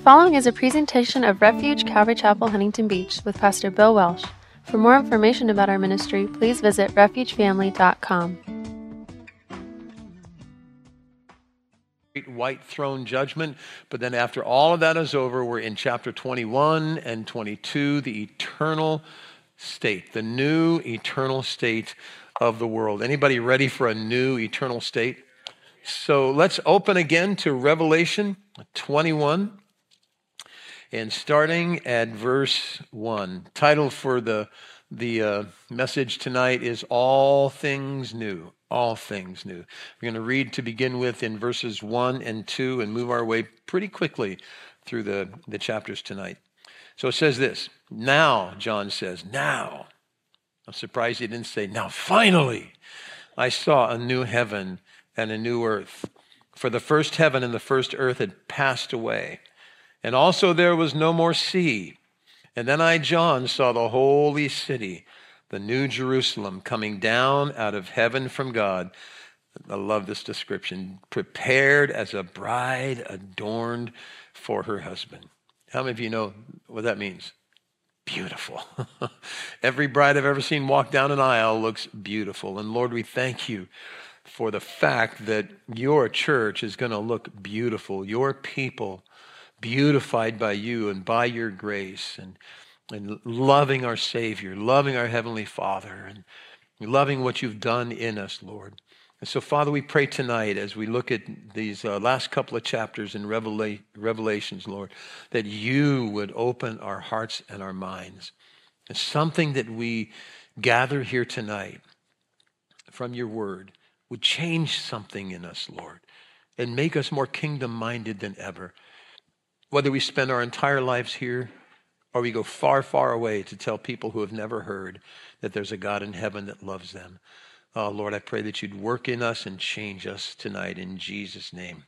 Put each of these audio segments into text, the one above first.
following is a presentation of Refuge Calvary Chapel, Huntington Beach with Pastor Bill Welsh. For more information about our ministry, please visit refugefamily.com. White throne judgment, but then after all of that is over, we're in chapter 21 and 22, the eternal state, the new eternal state of the world. Anybody ready for a new eternal state? So let's open again to Revelation 21 and starting at verse 1. Title for the message tonight is All Things New. All things new. We're going to read to begin with in verses 1 and 2 and move our way pretty quickly through the chapters tonight. So it says this, now, John says, now. I'm surprised he didn't say, now finally, I saw a new heaven and a new earth. For the first heaven and the first earth had passed away, and also there was no more sea. And then I, John, saw the holy city, the new Jerusalem, coming down out of heaven from God. I love this description. Prepared as a bride adorned for her husband. How many of you know what that means? Beautiful. Every bride I've ever seen walk down an aisle looks beautiful. And Lord, we thank you for the fact that your church is going to look beautiful. Your people beautified by you and by your grace, and loving our Savior, loving our Heavenly Father, and loving what you've done in us, Lord. And so, Father, we pray tonight as we look at these last couple of chapters in Revelations, Lord, that you would open our hearts and our minds. And something that we gather here tonight from your word would change something in us, Lord, and make us more kingdom-minded than ever. Whether we spend our entire lives here or we go far, far away to tell people who have never heard that there's a God in heaven that loves them. Oh, Lord, I pray that you'd work in us and change us tonight in Jesus' name.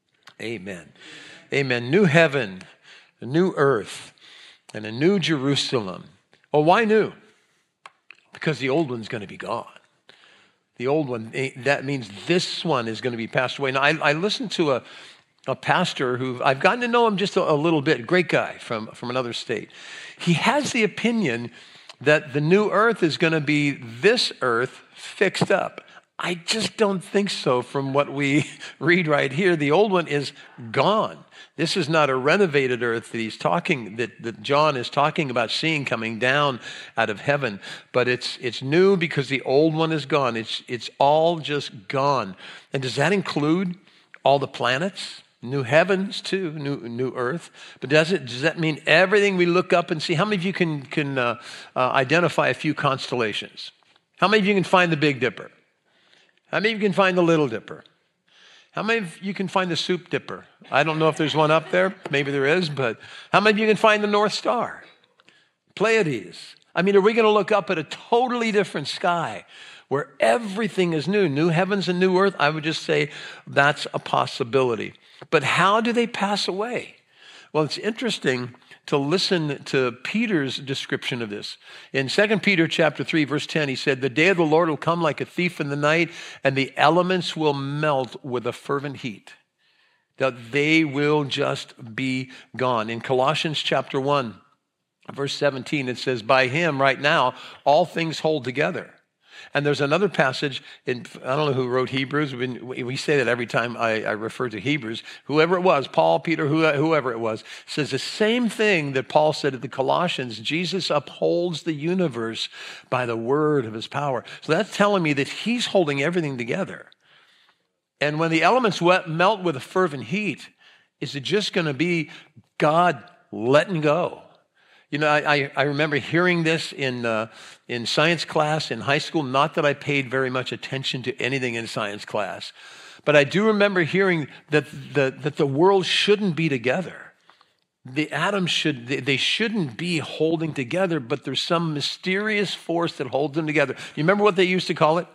Amen. Amen. New heaven, a new earth, and a new Jerusalem. Oh, why new? Because the old one's going to be gone. The old one, that means this one is going to be passed away. Now, I listened to a pastor who I've gotten to know him just a little bit, great guy from another state. He has the opinion that the new earth is going to be this earth fixed up. I just don't think so from what we read right here. The old one is gone. This is not a renovated earth that John is talking about seeing coming down out of heaven, but it's new because the old one is gone. It's all just gone. And does that include all the planets? New heavens too, new earth. But does that mean everything we look up and see? How many of you can identify a few constellations? How many of you can find the Big Dipper? How many of you can find the Little Dipper? How many of you can find the Soup Dipper? I don't know if there's one up there. Maybe there is, but how many of you can find the North Star? Pleiades. I mean, are we going to look up at a totally different sky where everything is new? New heavens and new earth? I would just say that's a possibility. But how do they pass away? Well, it's interesting to listen to Peter's description of this. In 2 Peter chapter 3, verse 10, he said, the day of the Lord will come like a thief in the night, and the elements will melt with a fervent heat. That they will just be gone. In Colossians chapter 1, verse 17, it says, by him right now, all things hold together. And there's another passage, I don't know who wrote Hebrews. We say that every time I refer to Hebrews. Whoever it was, Paul, Peter, whoever it was, says the same thing that Paul said at the Colossians. Jesus upholds the universe by the word of his power. So that's telling me that he's holding everything together. And when the elements melt with a fervent heat, is it just going to be God letting go? You know, I remember hearing this in science class in high school. Not that I paid very much attention to anything in science class, but I do remember hearing that the world shouldn't be together. The atoms shouldn't be holding together, but there's some mysterious force that holds them together. You remember what they used to call it?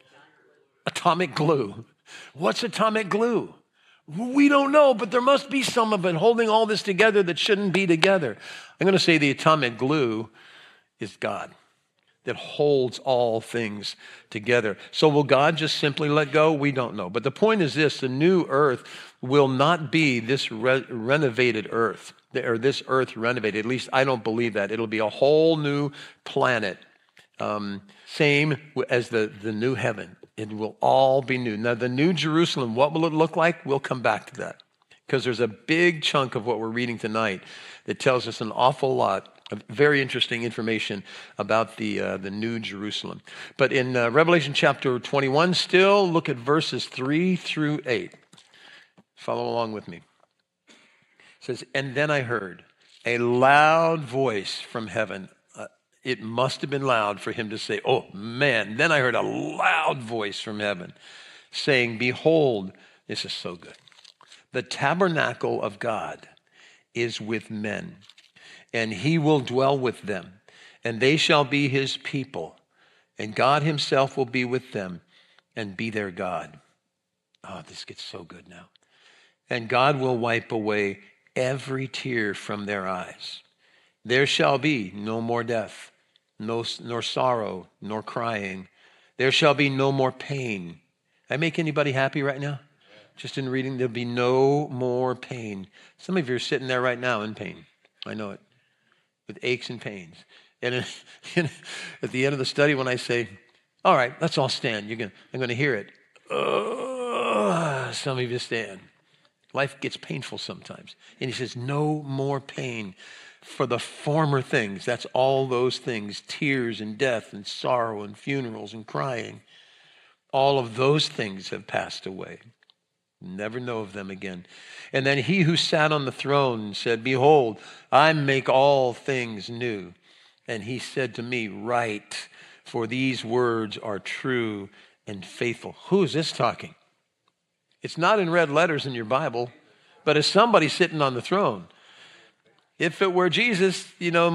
Atomic glue. What's atomic glue? We don't know, but there must be some of it holding all this together that shouldn't be together. I'm going to say the atomic glue is God. that holds all things together. So will God just simply let go? We don't know. But the point is this: the new earth will not be this renovated earth, or this earth renovated. At least I don't believe that. It'll be a whole new planet, same as the new heaven. It will all be new. Now, the New Jerusalem, what will it look like? We'll come back to that, because there's a big chunk of what we're reading tonight that tells us an awful lot of very interesting information about the New Jerusalem. But in Revelation chapter 21, still look at verses 3 through 8. Follow along with me. It says, "And then I heard a loud voice from heaven." It must have been loud for him to say, "Oh man." Then I heard a loud voice from heaven saying, "Behold," this is so good, "the tabernacle of God is with men, and he will dwell with them, and they shall be his people, and God himself will be with them and be their God." Oh, this gets so good now. "And God will wipe away every tear from their eyes. There shall be no more death, nor sorrow, nor crying. There shall be no more pain." I make anybody happy right now? Just in reading, there'll be no more pain. Some of you are sitting there right now in pain. I know it. With aches and pains. And at the end of the study, when I say, "All right, let's all stand," I'm going to hear it. Some of you stand. Life gets painful sometimes. And he says, no more pain. For the former things, that's all those things, tears and death and sorrow and funerals and crying, all of those things have passed away. Never know of them again. And then he who sat on the throne said, "Behold, I make all things new." And he said to me, "Write, for these words are true and faithful." Who is this talking? It's not in red letters in your Bible, but it's somebody sitting on the throne. If it were Jesus,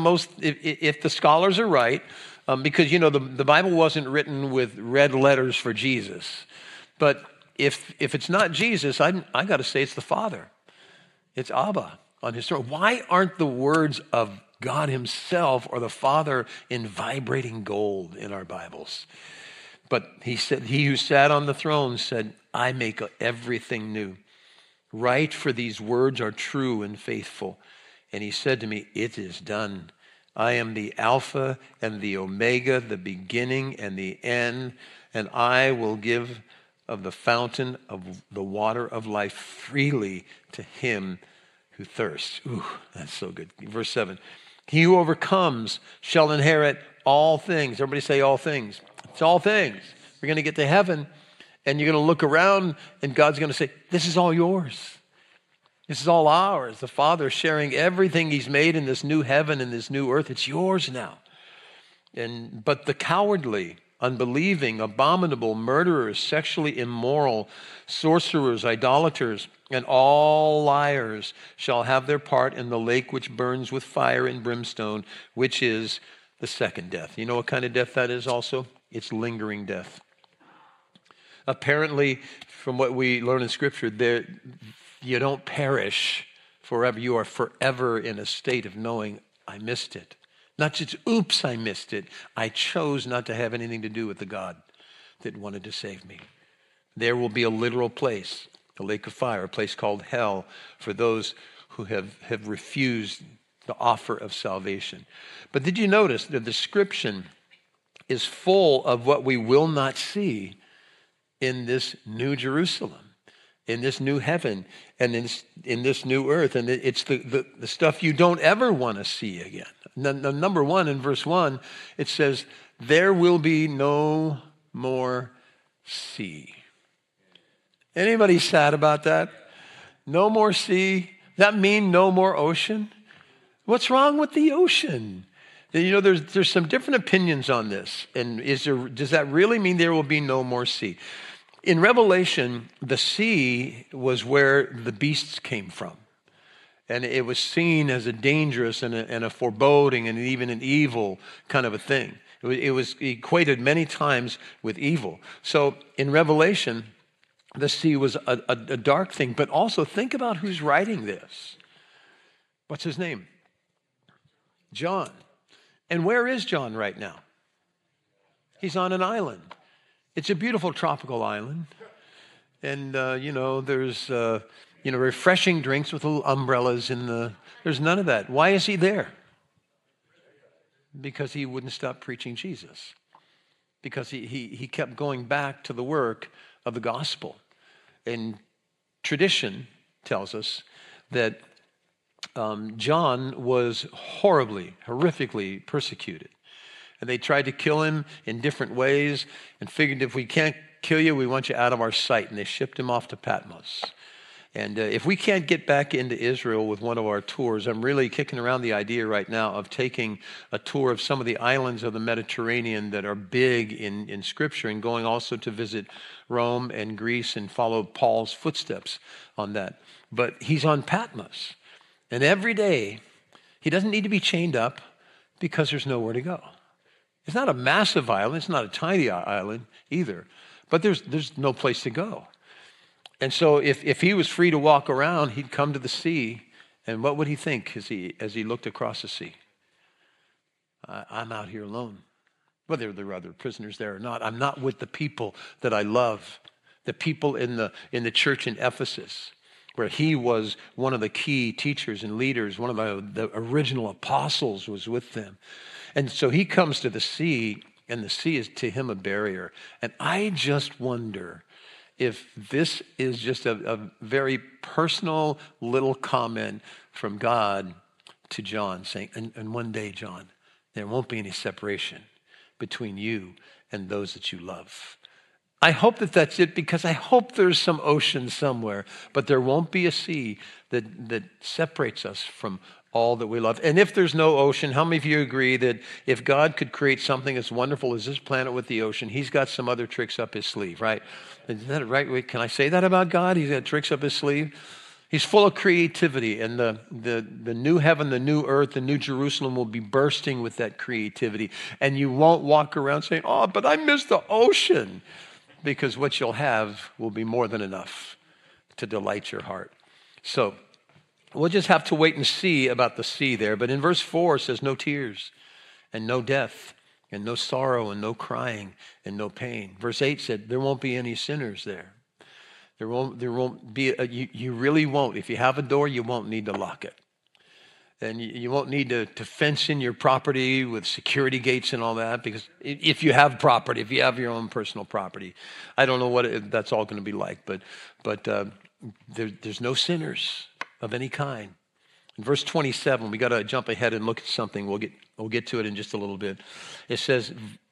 if the scholars are right, because, the Bible wasn't written with red letters for Jesus. But if it's not Jesus, I got to say it's the Father. It's Abba on his throne. Why aren't the words of God himself or the Father in vibrating gold in our Bibles? But he said, he who sat on the throne said, "I make everything new. Write, for these words are true and faithful." And he said to me, "It is done. I am the Alpha and the Omega, the beginning and the end, and I will give of the fountain of the water of life freely to him who thirsts." Ooh, that's so good. Verse 7, "He who overcomes shall inherit all things." Everybody say all things. It's all things. We're going to get to heaven, and you're going to look around, and God's going to say, "This is all yours. This is all ours." The Father sharing everything he's made in this new heaven and this new earth. It's yours now. But the cowardly, unbelieving, abominable, murderers, sexually immoral, sorcerers, idolaters, and all liars shall have their part in the lake which burns with fire and brimstone, which is the second death. You know what kind of death that is also? It's lingering death. Apparently, from what we learn in Scripture, you don't perish forever. You are forever in a state of knowing, I missed it. Not just, oops, I missed it. I chose not to have anything to do with the God that wanted to save me. There will be a literal place, a lake of fire, a place called hell, for those who have refused the offer of salvation. But did you notice the description is full of what we will not see in this new Jerusalem, in this new heaven, and in this new earth. And it's the stuff you don't ever want to see again. Number one, in verse 1, it says, "There will be no more sea." Anybody sad about that? No more sea? Does that mean no more ocean? What's wrong with the ocean? There's some different opinions on this. And does that really mean there will be no more sea? In Revelation, the sea was where the beasts came from. And it was seen as a dangerous and a foreboding and even an evil kind of a thing. It was equated many times with evil. So in Revelation, the sea was a dark thing. But also think about who's writing this. What's his name? John. And where is John right now? He's on an island. It's a beautiful tropical island. And, there's, refreshing drinks with little umbrellas there's none of that. Why is he there? Because he wouldn't stop preaching Jesus. Because he kept going back to the work of the gospel. And tradition tells us that John was horrifically persecuted. And they tried to kill him in different ways and figured if we can't kill you, we want you out of our sight. And they shipped him off to Patmos. And if we can't get back into Israel with one of our tours, I'm really kicking around the idea right now of taking a tour of some of the islands of the Mediterranean that are big in Scripture and going also to visit Rome and Greece and follow Paul's footsteps on that. But he's on Patmos. And every day, he doesn't need to be chained up because there's nowhere to go. It's not a massive island. It's not a tiny island either. But there's no place to go. And so if he was free to walk around, he'd come to the sea. And what would he think as he looked across the sea? I'm out here alone. Whether there are other prisoners there or not, I'm not with the people that I love. The people in the church in Ephesus, where he was one of the key teachers and leaders, one of the original apostles was with them. And so he comes to the sea, and the sea is to him a barrier. And I just wonder if this is just a very personal little comment from God to John saying, and one day, John, there won't be any separation between you and those that you love. I hope that that's it, because I hope there's some ocean somewhere, but there won't be a sea that separates us from all that we love. And if there's no ocean, how many of you agree that if God could create something as wonderful as this planet with the ocean, he's got some other tricks up his sleeve, right? Is that right? Wait, can I say that about God? He's got tricks up his sleeve. He's full of creativity, and the new heaven, the new earth, the new Jerusalem will be bursting with that creativity. And you won't walk around saying, oh, but I miss the ocean, because what you'll have will be more than enough to delight your heart. So we'll just have to wait and see about the sea there. But in verse 4 it says, no tears and no death and no sorrow and no crying and no pain. Verse 8 said, there won't be any sinners there. There won't be, you really won't. If you have a door, you won't need to lock it. And you won't need to fence in your property with security gates and all that, because if you have property, if you have your own personal property, I don't know what that's all going to be like, but there's no sinners of any kind. In verse 27, we got to jump ahead and look at something. We'll get to it in just a little bit. It says,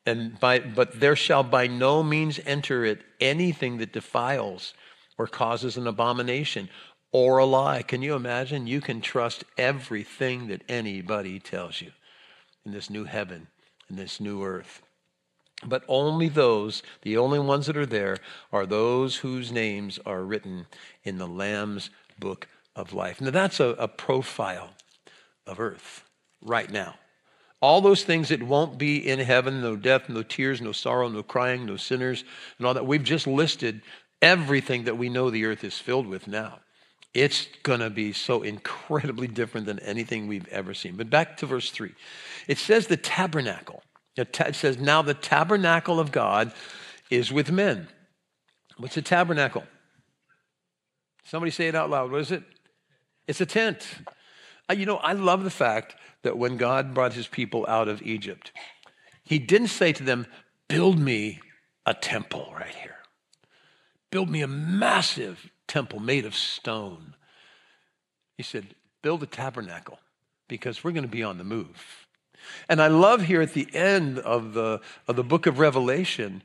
but there shall by no means enter it anything that defiles or causes an abomination or a lie. Can you imagine? You can trust everything that anybody tells you in this new heaven, in this new earth. But only the only ones that are there are those whose names are written in the Lamb's book of life. Now that's a profile of earth right now. All those things that won't be in heaven, no death, no tears, no sorrow, no crying, no sinners, and all that. We've just listed everything that we know the earth is filled with now. It's going to be so incredibly different than anything we've ever seen. But back to verse 3. It says the tabernacle. It says, now the tabernacle of God is with men. What's a tabernacle? Somebody say it out loud. What is it? It's a tent. I love the fact that when God brought his people out of Egypt, he didn't say to them, build me a temple right here. Build me a massive temple made of stone. He said, build a tabernacle, because we're going to be on the move. And I love here at the end of the book of Revelation,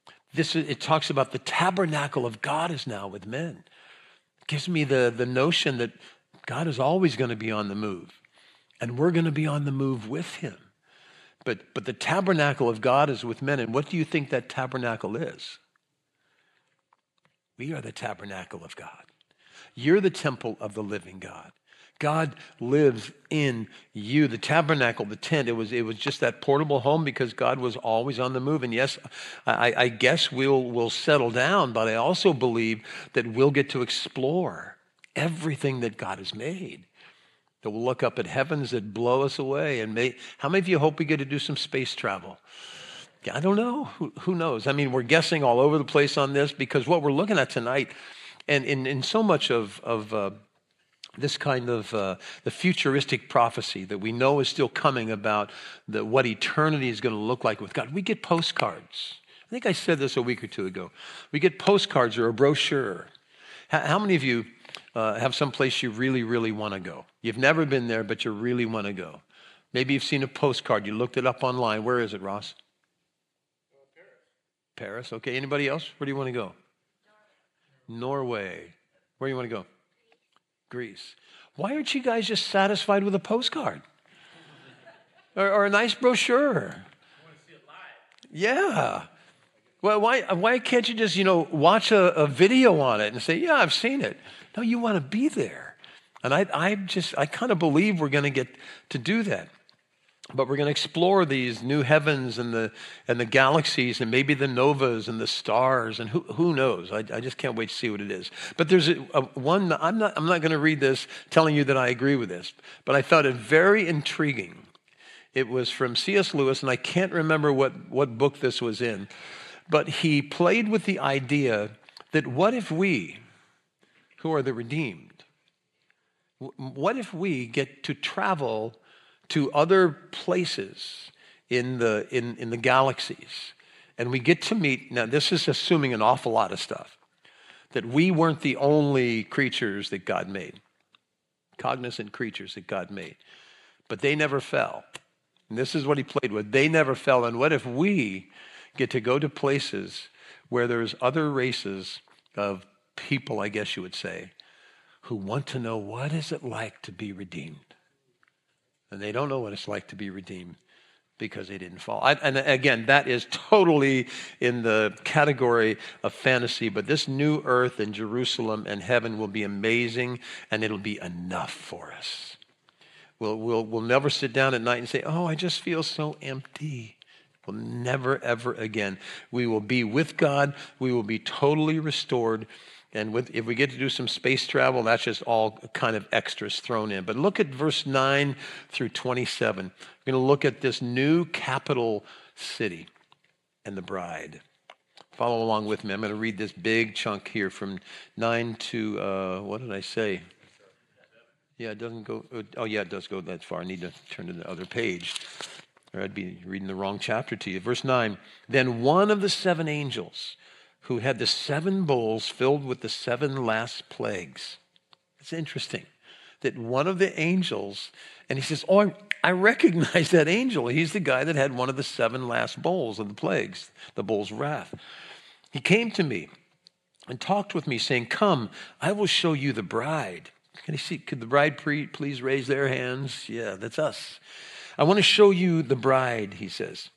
it talks about the tabernacle of God is now with men. It gives me the notion that God is always going to be on the move, and we're going to be on the move with him. But the tabernacle of God is with men. And what do you think that tabernacle is? We are the tabernacle of God. You're the temple of the living God. God lives in you. The tabernacle, the tent, it was just that portable home because God was always on the move. And yes, I guess we'll settle down, but I also believe that we'll get to explore everything that God has made. That we'll look up at heavens that blow us away. And how many of you hope we get to do some space travel? I don't know. Who knows? I mean, we're guessing all over the place on this because what we're looking at tonight, and in so much of this kind of the futuristic prophecy that we know is still coming about what eternity is going to look like with God. We get postcards. I think I said this a week or two ago. We get postcards or a brochure. How many of you have some place you really, really want to go? You've never been there, but you really want to go. Maybe you've seen a postcard. You looked it up online. Where is it, Ross? Paris. Okay. Anybody else? Where do you want to go? Norway. Where do you want to go? Greece. Why aren't you guys just satisfied with a postcard? Or a nice brochure? I want to see it live. Yeah. Well, why can't you just, watch a video on it and say, yeah, I've seen it. No, you want to be there. And I kind of believe we're going to get to do that. But we're going to explore these new heavens and the galaxies and maybe the novas and the stars and who knows. I just can't wait to see what it is. But there's one. I'm not going to read this telling you that I agree with this, but I found it very intriguing. It was from C.S. Lewis, and I can't remember what book this was in, but he played with the idea that what if we, who are the redeemed, what if we get to travel to other places in the galaxies, and we get to meet, now this is assuming an awful lot of stuff, that we weren't the only creatures that God made, cognizant creatures that God made, but they never fell. And this is what he played with. They never fell. And what if we get to go to places where there's other races of people, I guess you would say, who want to know what is it like to be redeemed? And they don't know what it's like to be redeemed because they didn't fall. And again, that is totally in the category of fantasy, but this new earth and Jerusalem and heaven will be amazing, and it'll be enough for us. We'll never sit down at night and say, oh, I just feel so empty. We'll never, ever again. We will be with God. We will be totally restored. And if we get to do some space travel, that's just all kind of extras thrown in. But look at verse 9 through 27. We're going to look at this new capital city and the bride. Follow along with me. I'm going to read this big chunk here from 9 to, what did I say? Yeah, it doesn't go, oh yeah, it does go that far. I need to turn to the other page, or I'd be reading the wrong chapter to you. Verse 9, then one of the seven angels who had the seven bowls filled with the seven last plagues. It's interesting that one of the angels, and he says, oh, I recognize that angel. He's the guy that had one of the seven last bowls of the plagues, the bowl's wrath. He came to me and talked with me, saying, come, I will show you the bride. Can you see? Could the bride please raise their hands? Yeah, that's us. I want to show you the bride, he says,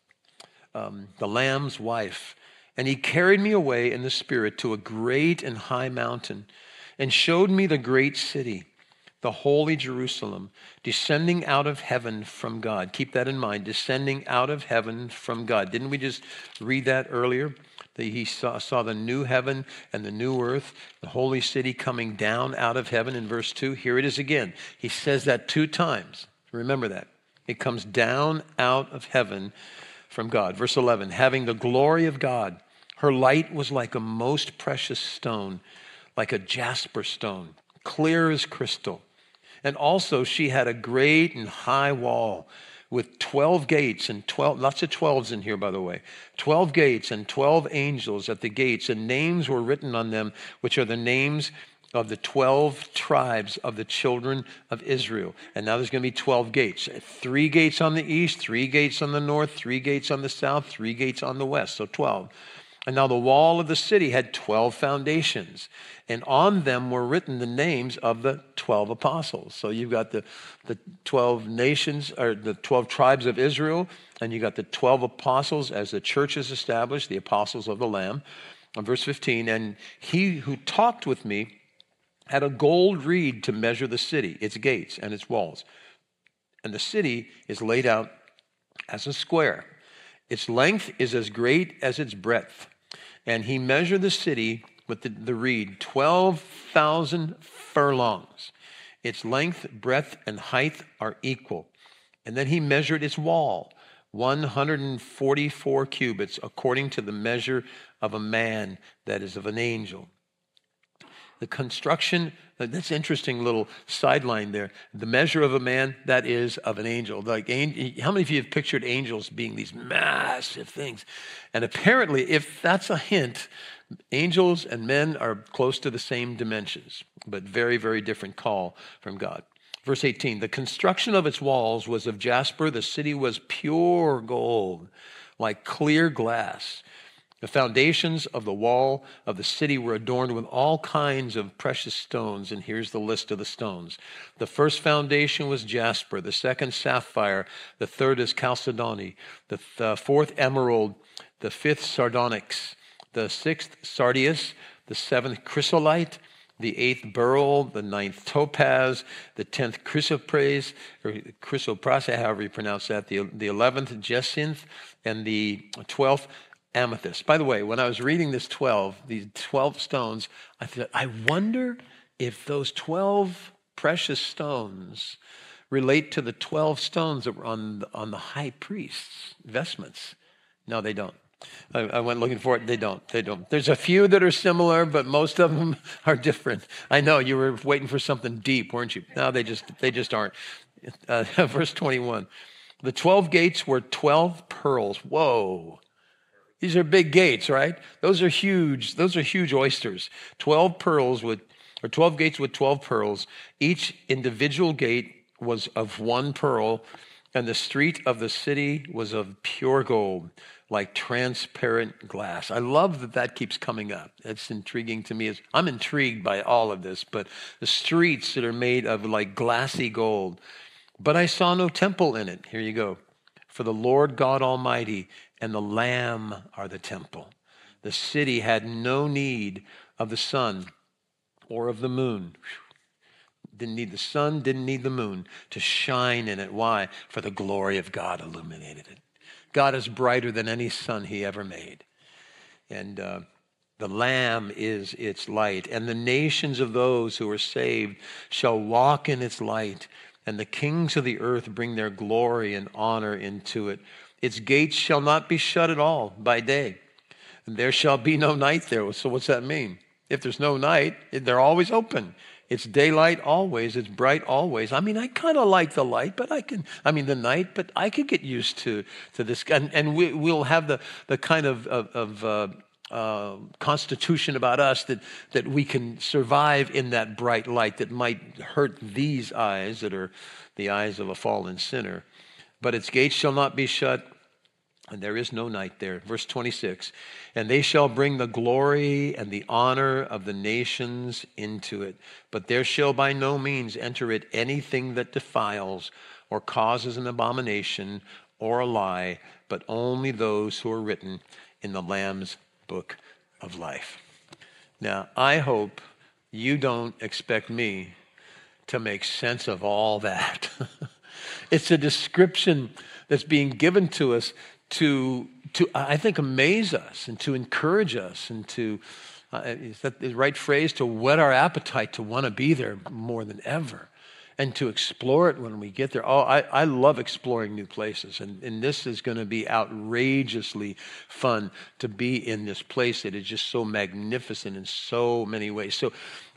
the Lamb's wife. And he carried me away in the Spirit to a great and high mountain and showed me the great city, the holy Jerusalem, descending out of heaven from God. Keep that in mind, descending out of heaven from God. Didn't we just read that earlier? That he saw the new heaven and the new earth, the holy city coming down out of heaven in verse 2. Here it is again. He says that 2 times. Remember that. It comes down out of heaven from God. Verse 11, having the glory of God. Her light was like a most precious stone, like a jasper stone, clear as crystal. And also she had a great and high wall with 12 gates and 12, lots of 12s in here, by the way, 12 gates and 12 angels at the gates, and names were written on them, which are the names of the 12 tribes of the children of Israel. And now there's going to be 12 gates, 3 gates on the east, 3 gates on the north, 3 gates on the south, 3 gates on the west, so 12. And now the wall of the city had 12 foundations, and on them were written the names of the 12 apostles. So you've got the 12 nations, or the 12 tribes of Israel, and you got the 12 apostles as the church is established, the apostles of the Lamb. On verse 15, and he who talked with me had a gold reed to measure the city, its gates and its walls. And the city is laid out as a square. Its length is as great as its breadth. And he measured the city with the reed, 12,000 furlongs. Its length, breadth, and height are equal. And then he measured its wall, 144 cubits, according to the measure of a man, that is, of an angel. The construction, that's interesting little sideline there. The measure of a man, that is of an angel. Like, how many of you have pictured angels being these massive things? And apparently, if that's a hint, angels and men are close to the same dimensions, but very, very different call from God. Verse 18, the construction of its walls was of jasper. The city was pure gold, like clear glass. The foundations of the wall of the city were adorned with all kinds of precious stones, and here's the list of the stones. The first foundation was jasper, the second sapphire, the third is chalcedony, the fourth emerald, the fifth sardonyx, the sixth sardius, the seventh chrysolite, the eighth beryl, the ninth topaz, the 10th chrysoprase, or chrysoprase, however you pronounce that, the 11th jacinth, and the 12th amethyst. By the way, when I was reading these 12 stones, I thought, I wonder if those 12 precious stones relate to the 12 stones that were on the high priest's vestments. No, they don't. I went looking for it. They don't. There's a few that are similar, but most of them are different. I know you were waiting for something deep, weren't you? No, they just aren't. Verse 21. The 12 gates were 12 pearls. Whoa. These are big gates, right? Those are huge oysters. 12 gates with 12 pearls. Each individual gate was of one pearl, and the street of the city was of pure gold, like transparent glass. I love that keeps coming up. It's intriguing to me. I'm intrigued by all of this, but the streets that are made of like glassy gold. But I saw no temple in it. Here you go. For the Lord God Almighty and the Lamb are the temple. The city had no need of the sun or of the moon. Didn't need the sun, didn't need the moon to shine in it. Why? For the glory of God illuminated it. God is brighter than any sun he ever made. And the Lamb is its light. And the nations of those who are saved shall walk in its light. And the kings of the earth bring their glory and honor into it. Its gates shall not be shut at all by day. And there shall be no night there. So what's that mean? If there's no night, they're always open. It's daylight always. It's bright always. I mean, I kind of like the light, but the night, but I could get used to this. And we'll have the kind of constitution about us that we can survive in that bright light that might hurt these eyes that are the eyes of a fallen sinner. But its gates shall not be shut, and there is no night there. Verse 26, and they shall bring the glory and the honor of the nations into it. But there shall by no means enter it anything that defiles or causes an abomination or a lie, but only those who are written in the Lamb's book of life. Now, I hope you don't expect me to make sense of all that. It's a description that's being given to us to I think, amaze us and to encourage us and to, is that the right phrase, to whet our appetite to want to be there more than ever and to explore it when we get there. Oh, I love exploring new places, and this is going to be outrageously fun to be in this place that is just so magnificent in so many ways. So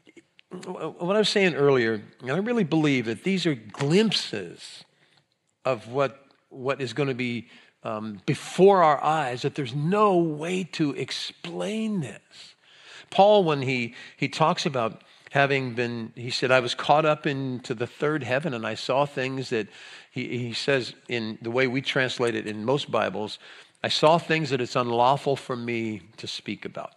what I was saying earlier, and I really believe that these are glimpses of what is going to be before our eyes, that there's no way to explain this. Paul, when he talks about having been, he said, I was caught up into the third heaven and I saw things that, he says in the way we translate it in most Bibles, I saw things that it's unlawful for me to speak about.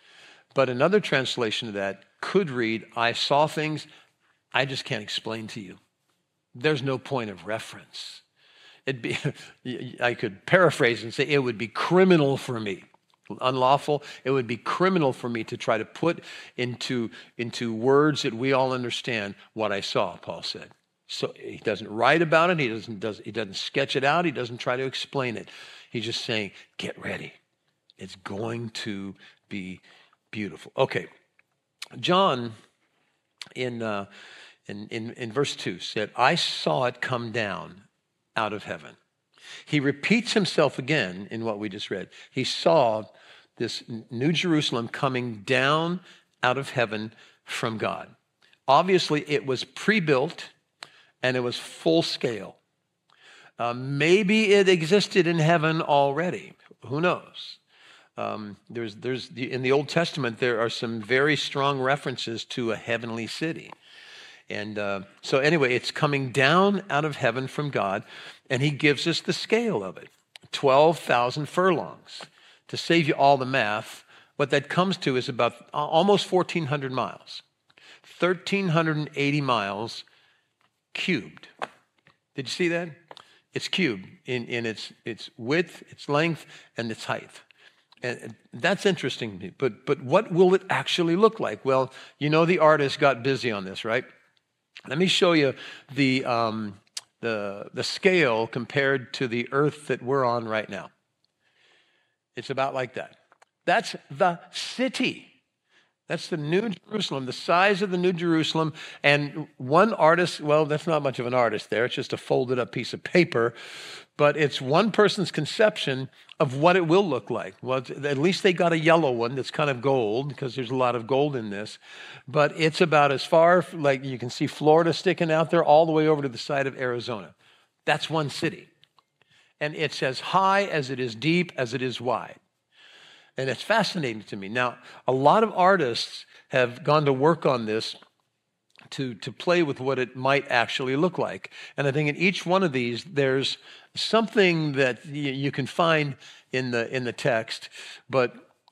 But another translation of that could read, I saw things I just can't explain to you. There's no point of reference. I could paraphrase and say it would be criminal for me. Unlawful, it would be criminal for me to try to put into words that we all understand what I saw, Paul said. So he doesn't write about it, he doesn't sketch it out, he doesn't try to explain it. He's just saying, get ready. It's going to be beautiful. Okay, John in verse 2 said, I saw it come down out of heaven. He repeats himself again in what we just read. He saw this New Jerusalem coming down out of heaven from God. Obviously, it was pre-built and it was full scale. Maybe it existed in heaven already. Who knows? In the Old Testament, there are some very strong references to a heavenly city. And so anyway, it's coming down out of heaven from God, and he gives us the scale of it, 12,000 furlongs. To save you all the math, what that comes to is about almost 1,400 miles, 1,380 miles cubed. Did you see that? It's cubed in its width, its length, and its height. And that's interesting to me. But what will it actually look like? Well, you know the artist got busy on this, right? Let me show you the scale compared to the earth that we're on right now. It's about like that. That's the city. That's the New Jerusalem, the size of the New Jerusalem. And one artist, well, that's not much of an artist there. It's just a folded up piece of paper. But it's one person's conception of what it will look like. Well, at least they got a yellow one that's kind of gold, because there's a lot of gold in this. But it's about as far, like you can see Florida sticking out there, all the way over to the side of Arizona. That's one city. And it's as high as it is deep as it is wide. And it's fascinating to me. Now, a lot of artists have gone to work on this to play with what it might actually look like. And I think in each one of these, there's something that you can find in the text. But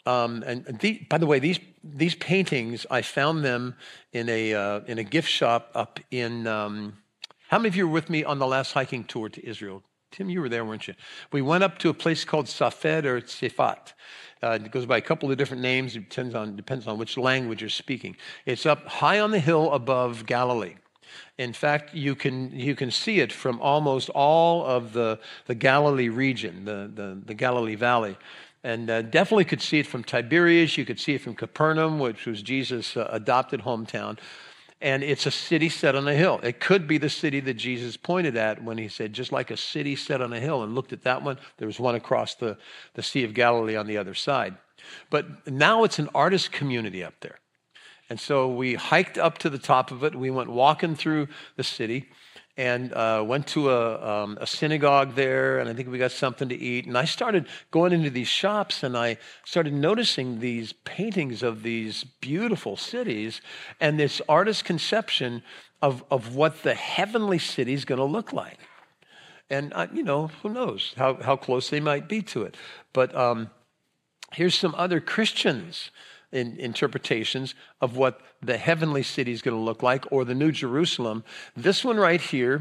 by the way, these paintings, I found them in a gift shop up in. How many of you were with me on the last hiking tour to Israel? Tim, you were there, weren't you? We went up to a place called Safed or Tzefat. It goes by a couple of different names. It depends on which language you're speaking. It's up high on the hill above Galilee. In fact, you can see it from almost all of the Galilee region, the Galilee Valley. And definitely could see it from Tiberias. You could see it from Capernaum, which was Jesus' adopted hometown. And it's a city set on a hill. It could be the city that Jesus pointed at when he said, just like a city set on a hill, and looked at that one. There was one across the Sea of Galilee on the other side. But now it's an artist community up there. And so we hiked up to the top of it. We went walking through the city and went to a synagogue there, and I think we got something to eat. And I started going into these shops, and I started noticing these paintings of these beautiful cities and this artist's conception of what the heavenly city is going to look like. And, who knows how close they might be to it. But here's some other Christians' interpretations of what the heavenly city is going to look like, or the New Jerusalem. This one right here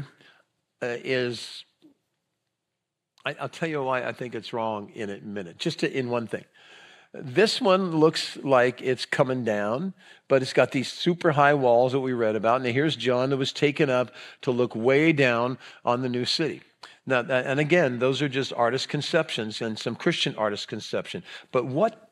is, I'll tell you why I think it's wrong in a minute, just in one thing. This one looks like it's coming down, but it's got these super high walls that we read about. And here's John that was taken up to look way down on the new city. Now, and again, those are just artist conceptions and some Christian artist conception. But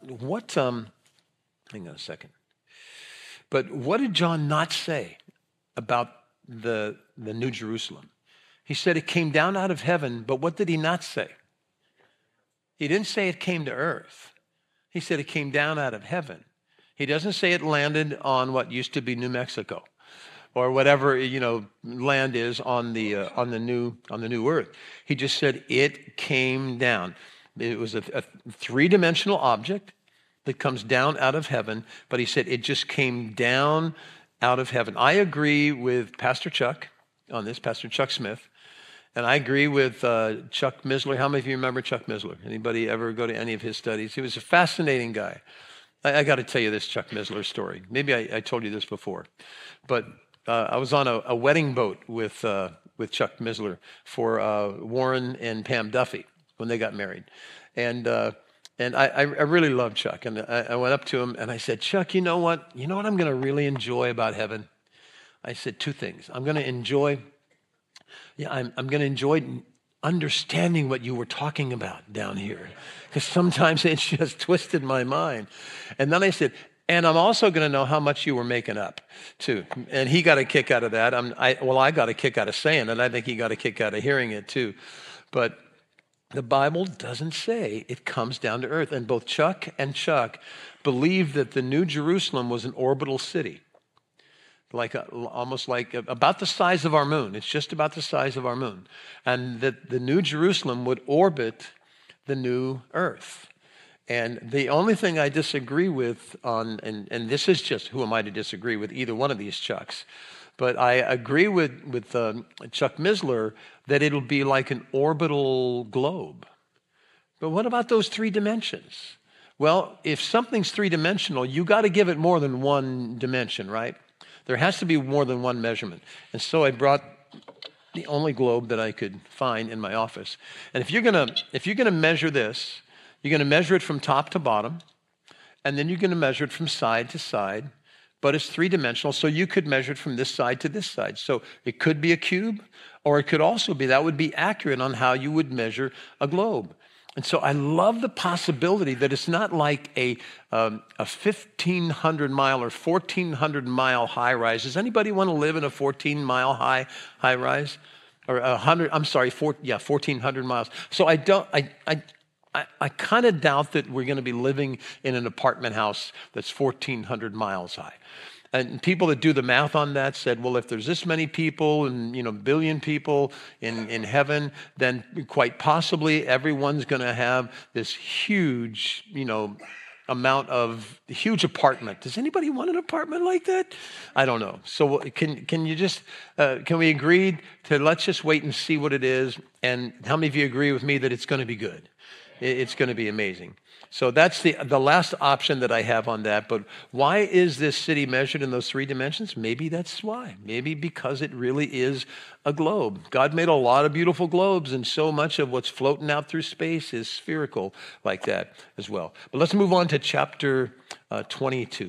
hang on a second. But what did John not say about the New Jerusalem? He said it came down out of heaven, but what did he not say? He didn't say it came to earth. He said it came down out of heaven. He doesn't say it landed on what used to be New Mexico, or whatever land is on the new earth. He just said it came down. It was a three-dimensional object that comes down out of heaven, but he said it just came down out of heaven. I agree with Pastor Chuck on this, Pastor Chuck Smith, and I agree with Chuck Missler. How many of you remember Chuck Missler? Anybody ever go to any of his studies? He was a fascinating guy. I got to tell you this Chuck Missler story. Maybe I told you this before, but I was on a wedding boat with Chuck Missler for Warren and Pam Duffy when they got married, and I really love Chuck. And I went up to him and I said, Chuck, you know what? You know what I'm going to really enjoy about heaven? I said two things. I'm going to enjoy understanding what you were talking about down here, because sometimes it just twisted my mind. And then I said, and I'm also going to know how much you were making up, too. And he got a kick out of that. I got a kick out of saying it. I think he got a kick out of hearing it, too. But The Bible doesn't say it comes down to earth. And both Chuck and Chuck believe that the New Jerusalem was an orbital city, almost like about the size of our moon. It's just about the size of our moon. And that the New Jerusalem would orbit the new earth. And the only thing I disagree with and this is just, who am I to disagree with either one of these Chucks? But I agree with Chuck Missler that it'll be like an orbital globe. But what about those three dimensions? Well, if something's three-dimensional, you got to give it more than one dimension, right? There has to be more than one measurement. And so I brought the only globe that I could find in my office. And if you're gonna measure this, you're gonna measure it from top to bottom, and then you're gonna measure it from side to side. But it's three-dimensional, so you could measure it from this side to this side. So it could be a cube, or it could also be, that would be accurate on how you would measure a globe. And so I love the possibility that it's not like a 1,500-mile or 1,400-mile high-rise. Does anybody want to live in a 14-mile high-rise? Or 1,400 miles. So I kind of doubt that we're going to be living in an apartment house that's 1,400 miles high. And people that do the math on that said, well, if there's this many people and, billion people in heaven, then quite possibly everyone's going to have this huge, amount of huge apartment. Does anybody want an apartment like that? I don't know. So can you just, can we agree to let's just wait and see what it is? And how many of you agree with me that it's going to be good? It's going to be amazing. So that's the last option that I have on that. But why is this city measured in those three dimensions? Maybe that's why. Maybe because it really is a globe. God made a lot of beautiful globes, and so much of what's floating out through space is spherical like that as well. But let's move on to chapter 22.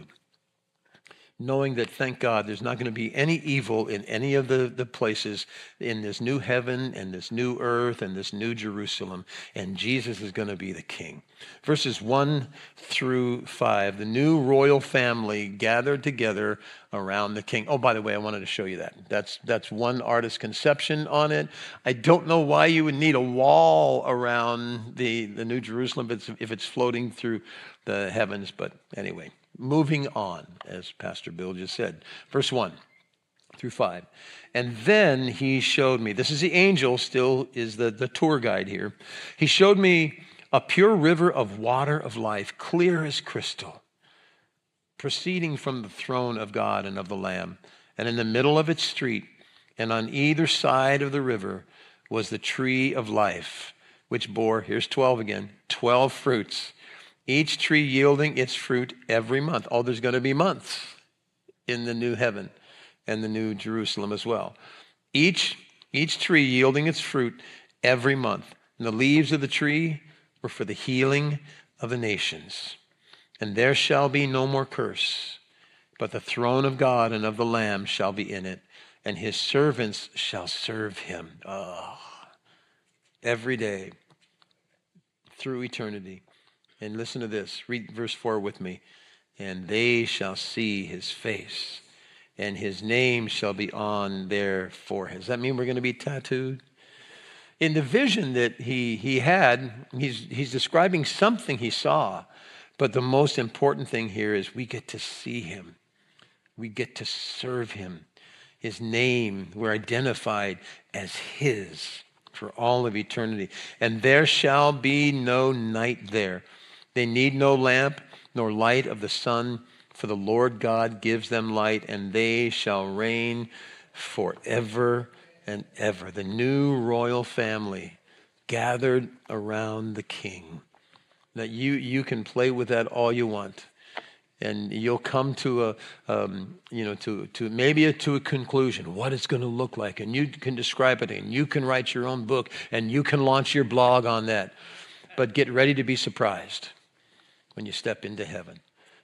Knowing that, thank God, there's not going to be any evil in any of the places in this new heaven and this new earth and this new Jerusalem, and Jesus is going to be the king. Verses 1 through 5, the new royal family gathered together around the king. Oh, by the way, I wanted to show you that. That's one artist's conception on it. I don't know why you would need a wall around the new Jerusalem if it's floating through the heavens, but anyway. Moving on, as Pastor Bill just said. Verse 1 through 5. And then he showed me, this is the angel, still is the tour guide here. He showed me a pure river of water of life, clear as crystal, proceeding from the throne of God and of the Lamb. And in the middle of its street, and on either side of the river, was the tree of life, which bore, here's 12 again, 12 fruits, each tree yielding its fruit every month. Oh, there's going to be months in the new heaven and the new Jerusalem as well. Each tree yielding its fruit every month. And the leaves of the tree were for the healing of the nations. And there shall be no more curse, but the throne of God and of the Lamb shall be in it, and his servants shall serve him. Oh, every day through eternity. And listen to this. Read verse 4 with me. And they shall see his face, and his name shall be on their foreheads. Does that mean we're going to be tattooed? In the vision that he had, he's describing something he saw. But the most important thing here is we get to see him. We get to serve him. His name, we're identified as his for all of eternity. And there shall be no night there. They need no lamp nor light of the sun, for the Lord God gives them light, and they shall reign forever and ever. The new royal family gathered around the king. Now you can play with that all you want, and you'll come to maybe to a conclusion what it's going to look like, and you can describe it, and you can write your own book, and you can launch your blog on that. But get ready to be surprised when you step into heaven.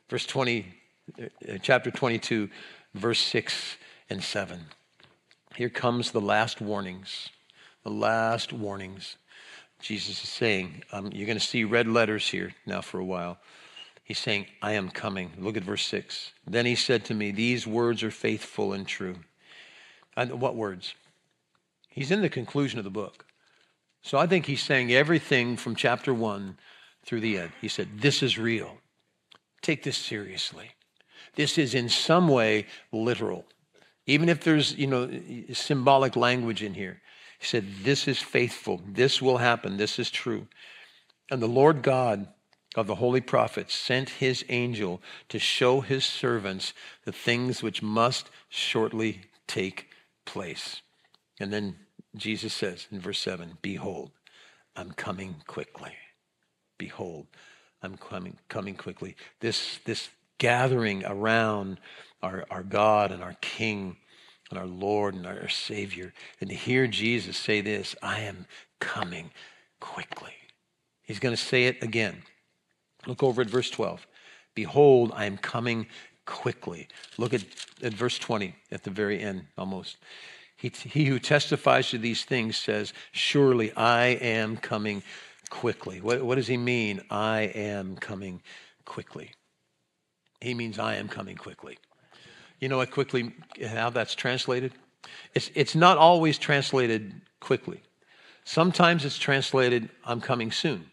Chapter 22, verse 6 and 7. Here comes the last warnings. The last warnings. Jesus is saying, you're going to see red letters here now for a while. He's saying, I am coming. Look at verse 6. Then he said to me, these words are faithful and true. And what words? He's in the conclusion of the book. So I think he's saying everything from chapter 1 through the end. He said, this is real. Take this seriously. This is in some way literal. Even if there's, symbolic language in here. He said, this is faithful. This will happen. This is true. And the Lord God of the holy prophets sent his angel to show his servants the things which must shortly take place. And then Jesus says in verse 7, behold, I'm coming quickly. Behold, I'm coming quickly. This gathering around our God and our King and our Lord and our Savior, and to hear Jesus say this, I am coming quickly. He's going to say it again. Look over at verse 12. Behold, I am coming quickly. Look at verse 20 at the very end almost. He who testifies to these things says, surely I am coming quickly. What does he mean, I am coming quickly? He means I am coming quickly. You know what quickly, how that's translated? It's not always translated quickly. Sometimes it's translated, I'm coming soon.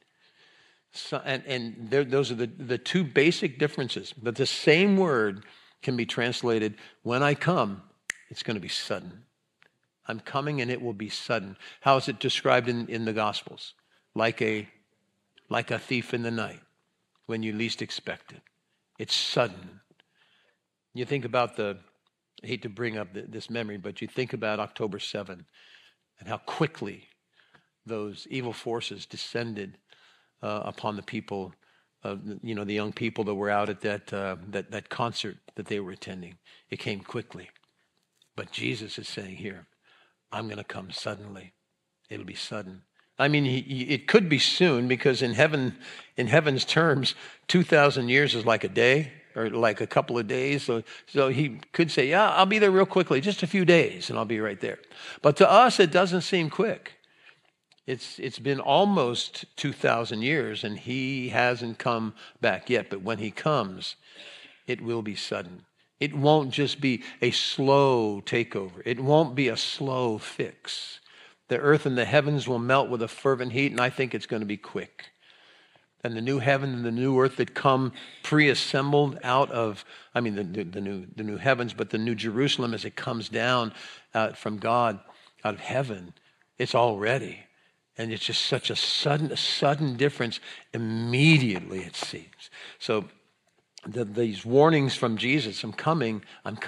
So, and those are the two basic differences. But the same word can be translated, when I come, it's going to be sudden. I'm coming and it will be sudden. How is it described in the Gospels? Like a thief in the night, when you least expect it. It's sudden. You think about I hate to bring up this memory, but you think about October 7 and how quickly those evil forces descended upon the people, the young people that were out at that concert that they were attending. It came quickly. But Jesus is saying here, I'm going to come suddenly. It'll be sudden. I mean, it could be soon, because in heaven's terms, 2,000 years is like a day or like a couple of days. So he could say, yeah, I'll be there real quickly, just a few days, and I'll be right there. But to us, it doesn't seem quick. It's been almost 2,000 years, and he hasn't come back yet. But when he comes, it will be sudden. It won't just be a slow takeover. It won't be a slow fix. The earth and the heavens will melt with a fervent heat, and I think it's going to be quick. And the new heaven and the new earth that come pre-assembled out of, the new heavens, but the new Jerusalem as it comes down from God out of heaven, it's all ready. And it's just such a sudden difference immediately, it seems. So these warnings from Jesus, I'm coming.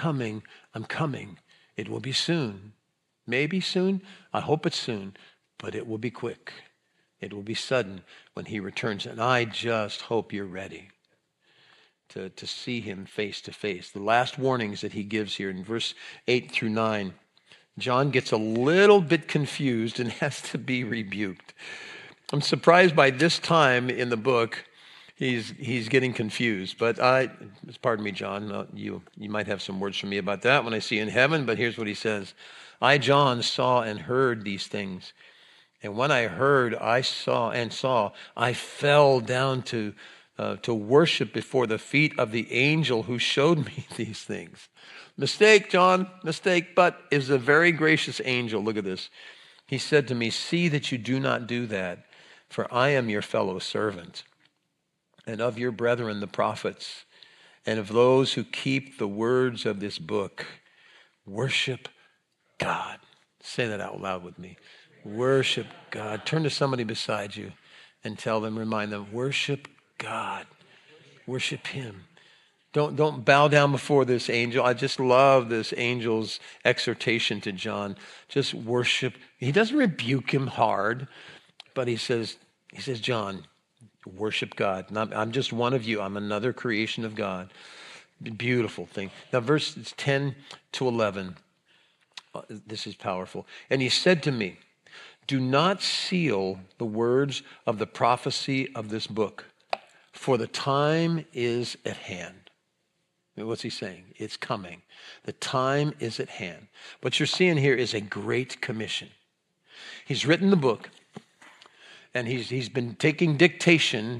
It will be soon. Maybe soon. I hope it's soon. But it will be quick. It will be sudden when he returns. And I just hope you're ready to see him face to face. The last warnings that he gives here in verse 8 through 9, John gets a little bit confused and has to be rebuked. I'm surprised by this time in the book he's getting confused. But pardon me, John, you might have some words for me about that when I see you in heaven, but here's what he says. I, John, saw and heard these things. And when I heard, I saw, I fell down to worship before the feet of the angel who showed me these things. Mistake, John, mistake, but it was a very gracious angel. Look at this. He said to me, see that you do not do that, for I am your fellow servant, and of your brethren the prophets, and of those who keep the words of this book. Worship God. Say that out loud with me. Worship God. Turn to somebody beside you and remind them, worship God. Worship him. Don't bow down before this angel. I just love this angel's exhortation to John. Just worship. He doesn't rebuke him hard, but he says, John, worship God. I'm just one of you. I'm another creation of God. Beautiful thing. Now, verses 10 to 11. This is powerful. And he said to me, do not seal the words of the prophecy of this book, for the time is at hand. What's he saying? It's coming. The time is at hand. What you're seeing here is a great commission. He's written the book, and he's been taking dictation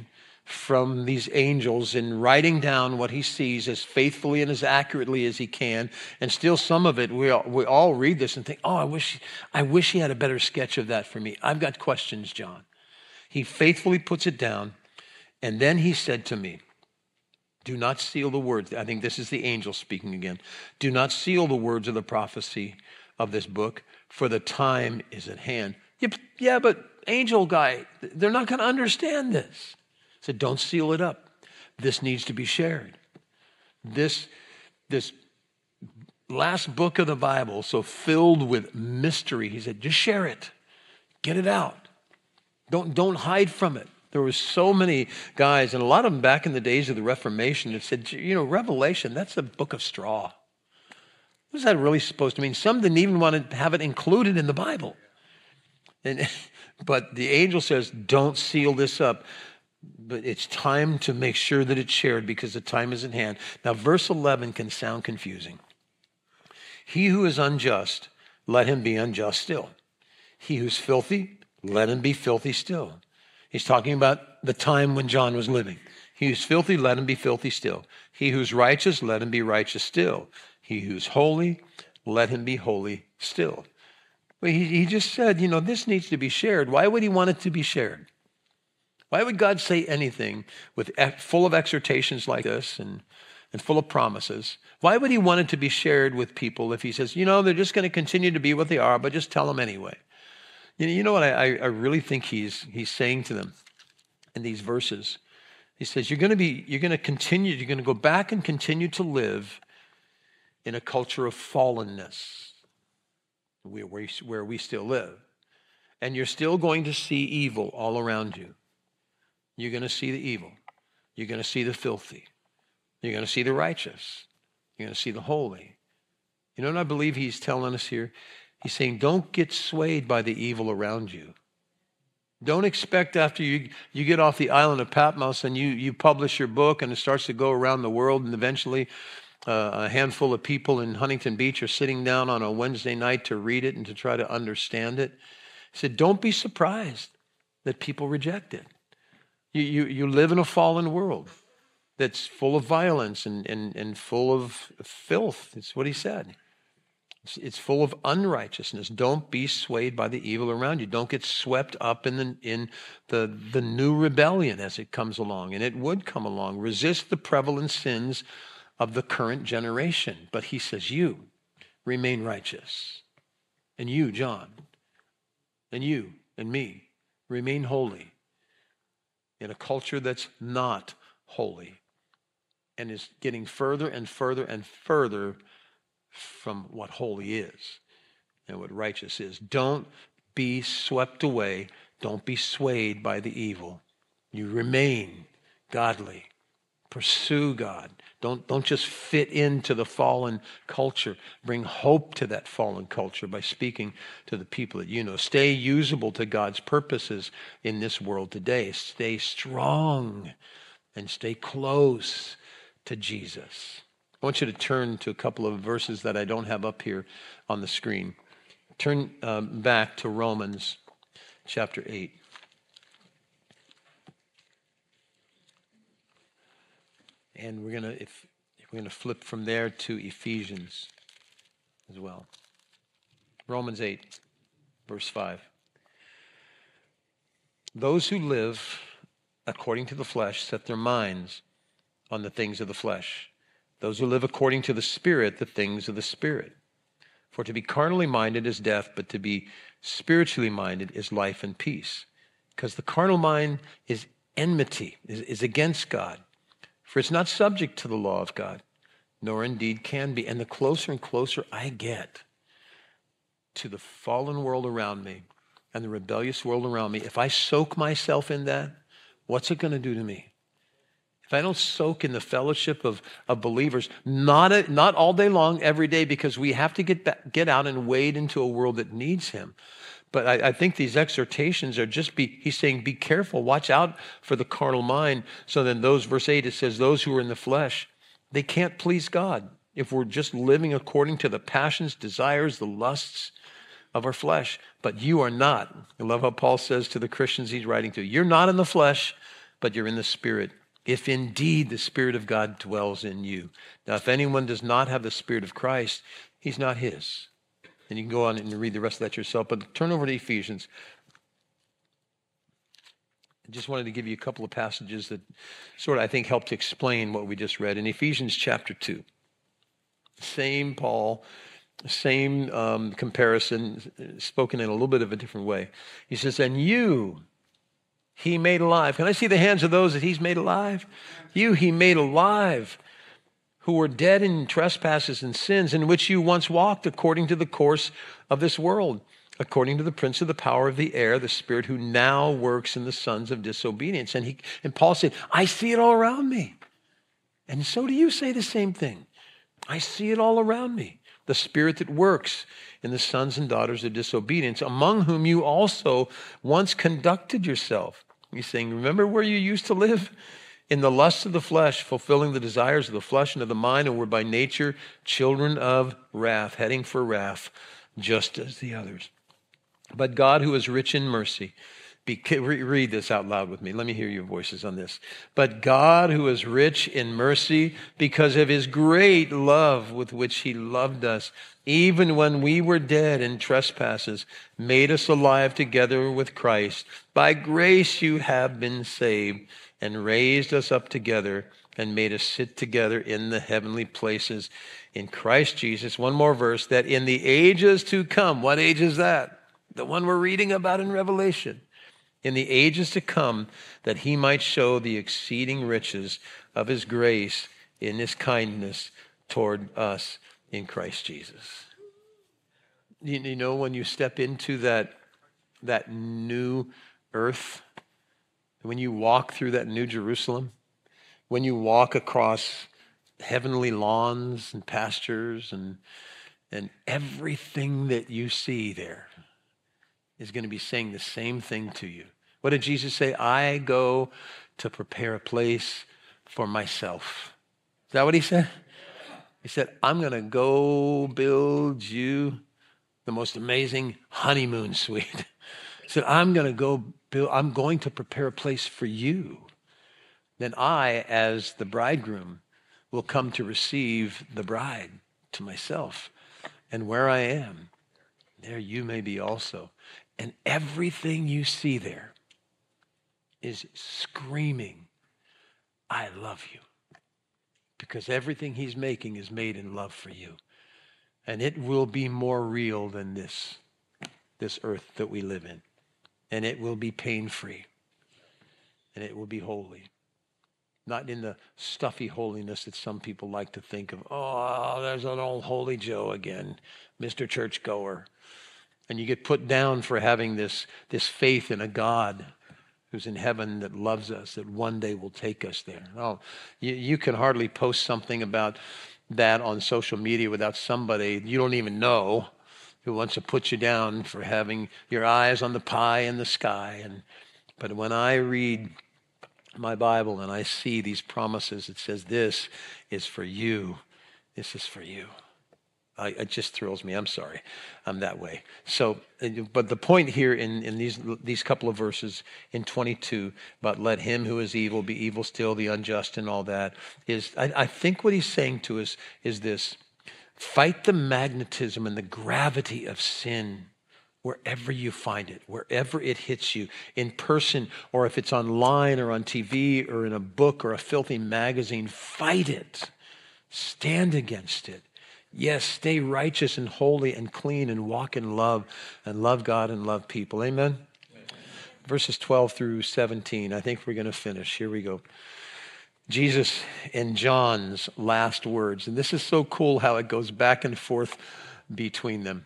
from these angels and writing down what he sees as faithfully and as accurately as he can. And still some of it, we all read this and think, oh, I wish he had a better sketch of that for me. I've got questions, John. He faithfully puts it down. And then he said to me, do not seal the words. I think this is the angel speaking again. Do not seal the words of the prophecy of this book, for the time is at hand. Yeah, but angel guy, they're not going to understand this. He said, don't seal it up. This needs to be shared. This last book of the Bible, so filled with mystery, he said, just share it. Get it out. Don't hide from it. There were so many guys, and a lot of them back in the days of the Reformation, that said, Revelation, that's a book of straw. What is that really supposed to mean? Some didn't even want to have it included in the Bible. But the angel says, don't seal this up. But it's time to make sure that it's shared because the time is at hand. Now, verse 11 can sound confusing. He who is unjust, let him be unjust still. He who's filthy, let him be filthy still. He's talking about the time when John was living. He who's filthy, let him be filthy still. He who's righteous, let him be righteous still. He who's holy, let him be holy still. Well, he just said, this needs to be shared. Why would he want it to be shared? Why would God say anything full of exhortations like this and full of promises? Why would he want it to be shared with people if he says, they're just going to continue to be what they are, but just tell them anyway? You know what I really think he's saying to them in these verses? He says, you're going to go back and continue to live in a culture of fallenness, where we still live. And you're still going to see evil all around you. You're going to see the evil. You're going to see the filthy. You're going to see the righteous. You're going to see the holy. You know what I believe he's telling us here? He's saying, don't get swayed by the evil around you. Don't expect after you get off the island of Patmos and you publish your book and it starts to go around the world and eventually a handful of people in Huntington Beach are sitting down on a Wednesday night to read it and to try to understand it. He said, don't be surprised that people reject it. You live in a fallen world that's full of violence and full of filth. It's what he said. It's full of unrighteousness. Don't be swayed by the evil around you. Don't get swept up in the new rebellion as it comes along. And it would come along. Resist the prevalent sins of the current generation. But he says, you remain righteous. And you, John, and you and me, remain holy in a culture that's not holy and is getting further and further and further from what holy is and what righteous is. Don't be swept away. Don't be swayed by the evil. You remain godly. Pursue God. Don't just fit into the fallen culture. Bring hope to that fallen culture by speaking to the people that you know. Stay usable to God's purposes in this world today. Stay strong and stay close to Jesus. I want you to turn to a couple of verses that I don't have up here on the screen. Turn back to Romans chapter 8. And we're gonna flip from there to Ephesians as well. Romans 8, verse 5. Those who live according to the flesh set their minds on the things of the flesh. Those who live according to the Spirit, the things of the Spirit. For to be carnally minded is death, but to be spiritually minded is life and peace. Because the carnal mind is enmity, is against God. For it's not subject to the law of God, nor indeed can be. And the closer and closer I get to the fallen world around me and the rebellious world around me, if I soak myself in that, what's it going to do to me? If I don't soak in the fellowship of believers, not all day long, every day, because we have to get out and wade into a world that needs him. But I think these exhortations are he's saying, be careful, watch out for the carnal mind. So then verse 8, it says, those who are in the flesh, they can't please God if we're just living according to the passions, desires, the lusts of our flesh. But you are not. I love how Paul says to the Christians he's writing to, you're not in the flesh, but you're in the Spirit, if indeed the Spirit of God dwells in you. Now, if anyone does not have the Spirit of Christ, he's not his. And you can go on and read the rest of that yourself, but turn over to Ephesians. I just wanted to give you a couple of passages that sort of, I think, help to explain what we just read. In Ephesians chapter 2, same Paul, same comparison, spoken in a little bit of a different way. He says, and you he made alive. Can I see the hands of those that he's made alive? You he made alive, who were dead in trespasses and sins, in which you once walked according to the course of this world, according to the prince of the power of the air, the spirit who now works in the sons of disobedience. And Paul said, I see it all around me. And so do you say the same thing. I see it all around me. The spirit that works in the sons and daughters of disobedience, among whom you also once conducted yourself. He's saying, remember where you used to live? In the lusts of the flesh, fulfilling the desires of the flesh and of the mind, and were by nature children of wrath, heading for wrath, just as the others. But God, who is rich in mercy, read this out loud with me. Let me hear your voices on this. But God, who is rich in mercy, because of his great love with which he loved us, even when we were dead in trespasses, made us alive together with Christ. By grace you have been saved, and raised us up together and made us sit together in the heavenly places in Christ Jesus. One more verse, that in the ages to come, what age is that? The one we're reading about in Revelation. In the ages to come, that he might show the exceeding riches of his grace in his kindness toward us in Christ Jesus. You know, when you step into that new earth, when you walk through that new Jerusalem, when you walk across heavenly lawns and pastures and everything that you see there is going to be saying the same thing to you. What did Jesus say? I go to prepare a place for myself. Is that what he said? He said, I'm going to go build you the most amazing honeymoon suite. He said, I'm going to prepare a place for you. Then I, as the bridegroom, will come to receive the bride to myself. And where I am, there you may be also. And everything you see there is screaming, I love you. Because everything he's making is made in love for you. And it will be more real than this earth that we live in. And it will be pain-free. And it will be holy. Not in the stuffy holiness that some people like to think of. Oh, there's an old holy Joe again, Mr. Churchgoer. And you get put down for having this faith in a God who's in heaven that loves us, that one day will take us there. Oh, you can hardly post something about that on social media without somebody you don't even know who wants to put you down for having your eyes on the pie in the sky. But when I read my Bible and I see these promises, it says this is for you. This is for you. It just thrills me. I'm sorry. I'm that way. So, but the point here in these couple of verses in 22 about let him who is evil be evil still, the unjust and all that, is I think what he's saying to us is this. Fight the magnetism and the gravity of sin wherever you find it, wherever it hits you, in person, or if it's online or on TV or in a book or a filthy magazine, fight it. Stand against it. Yes, stay righteous and holy and clean and walk in love and love God and love people. Amen? Amen. Verses 12 through 17. I think we're going to finish. Here we go. Jesus in John's last words. And this is so cool how it goes back and forth between them.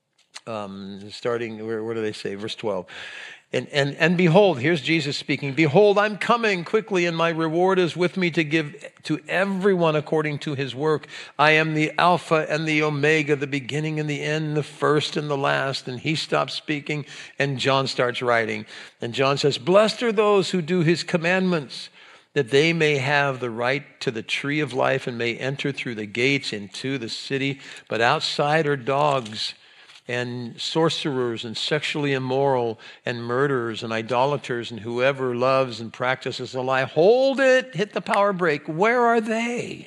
Starting, where do they say? Verse 12. And behold, here's Jesus speaking. Behold, I'm coming quickly, and my reward is with me to give to everyone according to his work. I am the Alpha and the Omega, the beginning and the end, the first and the last. And he stops speaking, and John starts writing. And John says, blessed are those who do his commandments, that they may have the right to the tree of life and may enter through the gates into the city. But outside are dogs, and sorcerers and sexually immoral and murderers and idolaters and whoever loves and practices a lie. Hold it, hit the power brake. Where are they?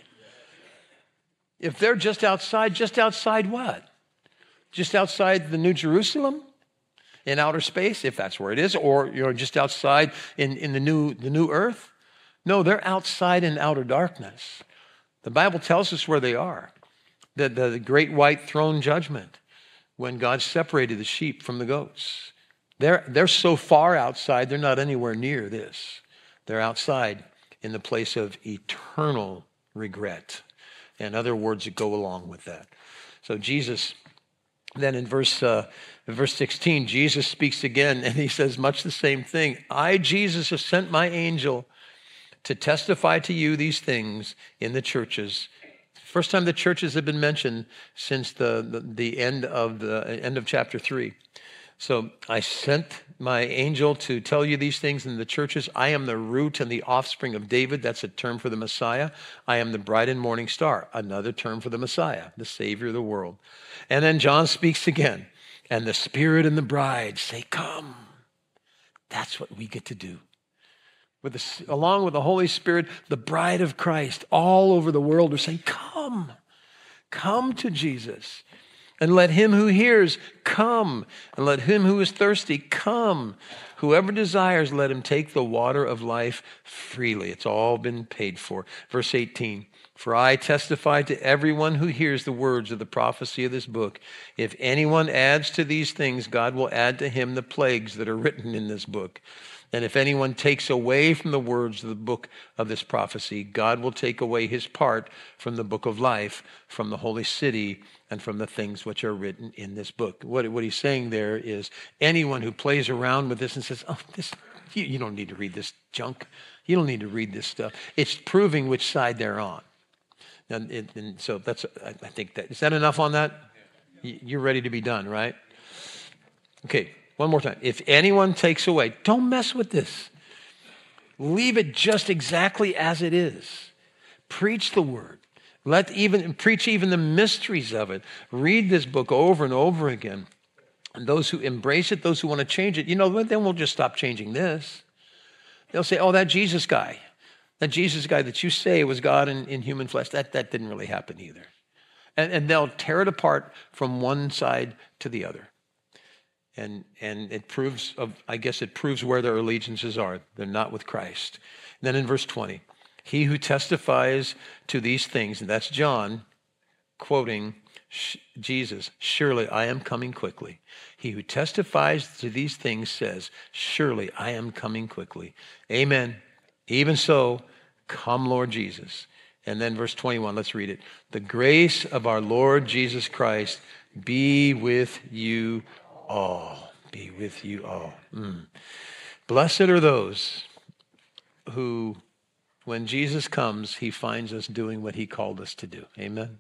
If they're just outside what? Just outside the New Jerusalem in outer space, if that's where it is, or just outside in the new earth? No, they're outside in outer darkness. The Bible tells us where they are. The great white throne judgment, when God separated the sheep from the goats. They're so far outside, they're not anywhere near this. They're outside in the place of eternal regret, and other words that go along with that. So Jesus, then in verse 16, Jesus speaks again, and he says much the same thing. I, Jesus, have sent my angel to testify to you these things in the churches. First time the churches have been mentioned since the end of chapter 3. So I sent my angel to tell you these things in the churches. I am the root and the offspring of David. That's a term for the Messiah. I am the bright and morning star. Another term for the Messiah, the Savior of the world. And then John speaks again. And the Spirit and the bride say, come. That's what we get to do. Along with the Holy Spirit, the bride of Christ all over the world are saying, come. Come to Jesus. And let him who hears come, and let him who is thirsty come. Whoever desires, let him take the water of life freely. It's all been paid for. Verse 18, for I testify to everyone who hears the words of the prophecy of this book. If anyone adds to these things, God will add to him the plagues that are written in this book. And if anyone takes away from the words of the book of this prophecy, God will take away his part from the book of life, from the holy city, and from the things which are written in this book. What he's saying there is anyone who plays around with this and says, oh, you don't need to read this junk. You don't need to read this stuff. It's proving which side they're on. And so I think is that enough on that? You're ready to be done, right? Okay. One more time. If anyone takes away, don't mess with this. Leave it just exactly as it is. Preach the word. Preach even the mysteries of it. Read this book over and over again. And those who embrace it, those who want to change it, then we'll just stop changing this. They'll say, oh, that Jesus guy that you say was God in human flesh, that didn't really happen either. And they'll tear it apart from one side to the other. And it proves where their allegiances are. They're not with Christ. And then in verse 20, he who testifies to these things, and that's John quoting Jesus, surely I am coming quickly. He who testifies to these things says, surely I am coming quickly. Amen. Even so, come Lord Jesus. And then verse 21, let's read it. The grace of our Lord Jesus Christ be with you all. Be with you all. Blessed are those who, when Jesus comes, he finds us doing what he called us to do. Amen?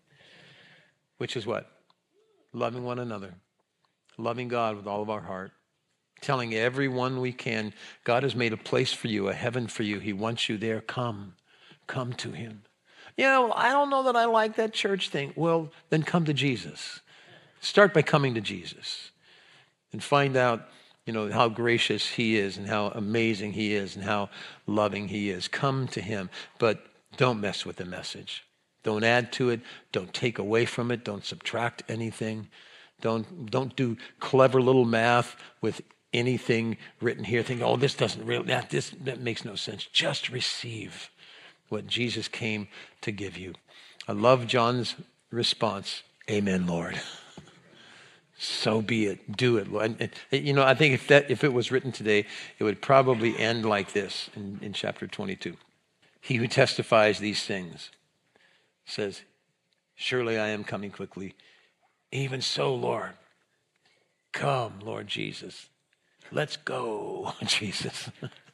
Which is what? Loving one another. Loving God with all of our heart. Telling everyone we can, God has made a place for you, a heaven for you. He wants you there. Come to him. I don't know that I like that church thing. Well, then come to Jesus. Start by coming to Jesus. And find out, how gracious he is and how amazing he is and how loving he is. Come to him, but don't mess with the message. Don't add to it. Don't take away from it. Don't subtract anything. Don't do clever little math with anything written here. Think, oh, this doesn't really, that makes no sense. Just receive what Jesus came to give you. I love John's response. Amen, Lord. So be it. Do it, Lord. And, I think if it was written today, it would probably end like this in chapter 22. He who testifies these things says, surely I am coming quickly. Even so, Lord, come, Lord Jesus. Let's go, Jesus.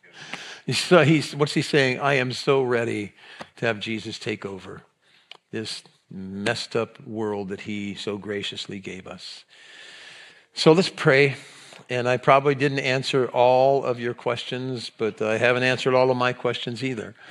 So what's he saying? I am so ready to have Jesus take over this messed up world that he so graciously gave us. So let's pray. And I probably didn't answer all of your questions, but I haven't answered all of my questions either.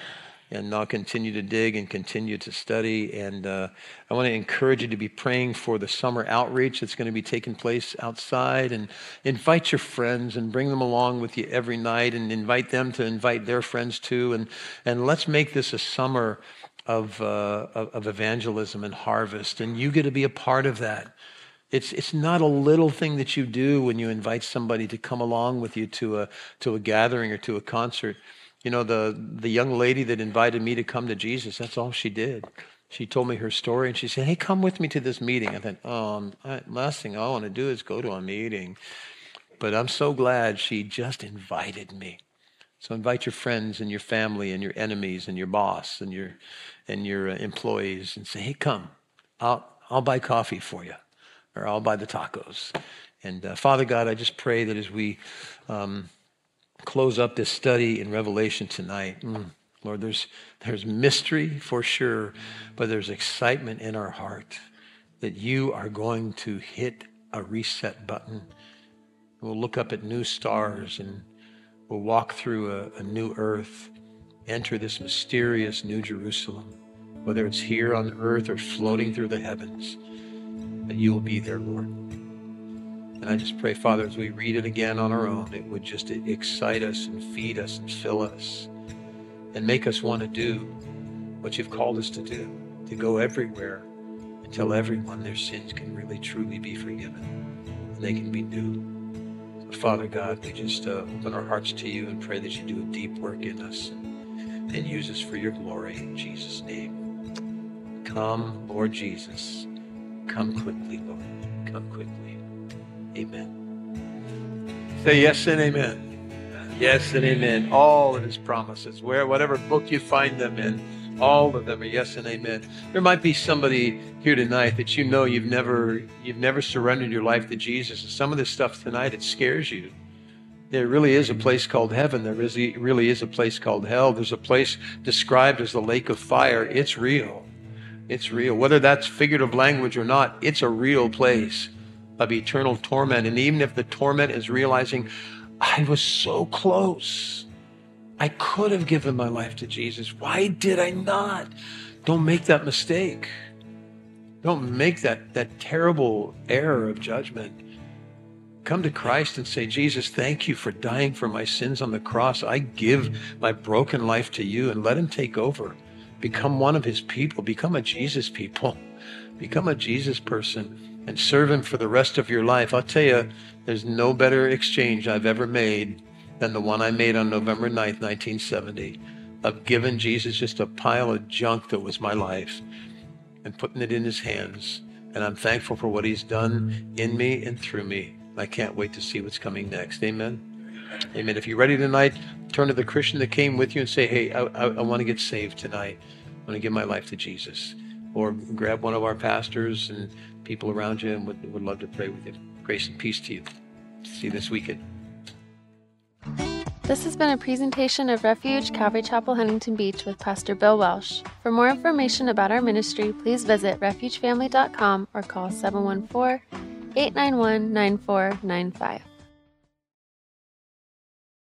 And I'll continue to dig and continue to study. And I want to encourage you to be praying for the summer outreach that's going to be taking place outside. And invite your friends and bring them along with you every night, and invite them to invite their friends too. And let's make this a summer of evangelism and harvest. And you get to be a part of that. It's not a little thing that you do when you invite somebody to come along with you to a gathering or to a concert. You know, the young lady that invited me to come to Jesus, that's all she did. She told me her story, and she said, "Hey, come with me to this meeting." I thought, last thing I want to do is go to a meeting. But I'm so glad she just invited me. So invite your friends and your family and your enemies and your boss and your employees, and say, "Hey, come. I'll buy coffee for you, or I'll buy the tacos." And Father God, I just pray that as we close up this study in Revelation tonight, Lord, there's mystery for sure, but there's excitement in our heart that you are going to hit a reset button. We'll look up at new stars, and we'll walk through a new earth, enter this mysterious New Jerusalem, whether it's here on earth or floating through the heavens, that you will be there, Lord. And I just pray, Father, as we read it again on our own, it would just excite us and feed us and fill us and make us want to do what you've called us to do, to go everywhere and tell everyone their sins can really, truly be forgiven and they can be new. So, Father God, we just open our hearts to you and pray that you do a deep work in us and use us for your glory. In Jesus' name. Come, Lord Jesus. Come quickly, Lord. Come quickly. Amen. Say yes and amen. Yes and amen. All of his promises, whatever book you find them in, all of them are yes and amen. There might be somebody here tonight that you know you've never surrendered your life to Jesus. And some of this stuff tonight, it scares you. There really is a place called heaven. There really is a place called hell. There's a place described as the lake of fire. It's real. It's real. Whether that's figurative language or not, it's a real place of eternal torment. And even if the torment is realizing, I was so close. I could have given my life to Jesus. Why did I not? Don't make that mistake. Don't make that terrible error of judgment. Come to Christ and say, Jesus, thank you for dying for my sins on the cross. I give my broken life to you, and let him take over. Become one of his people. Become a Jesus people. Become a Jesus person and serve him for the rest of your life. I'll tell you, there's no better exchange I've ever made than the one I made on November 9th, 1970, of giving Jesus just a pile of junk that was my life and putting it in his hands. And I'm thankful for what he's done in me and through me. I can't wait to see what's coming next. Amen. Amen. If you're ready tonight, turn to the Christian that came with you and say, hey, I want to get saved tonight. I want to give my life to Jesus. Or grab one of our pastors and people around you, and would love to pray with you. Grace and peace to you. See you this weekend. This has been a presentation of Refuge Calvary Chapel, Huntington Beach with Pastor Bill Welsh. For more information about our ministry, please visit refugefamily.com or call 714-891-9495.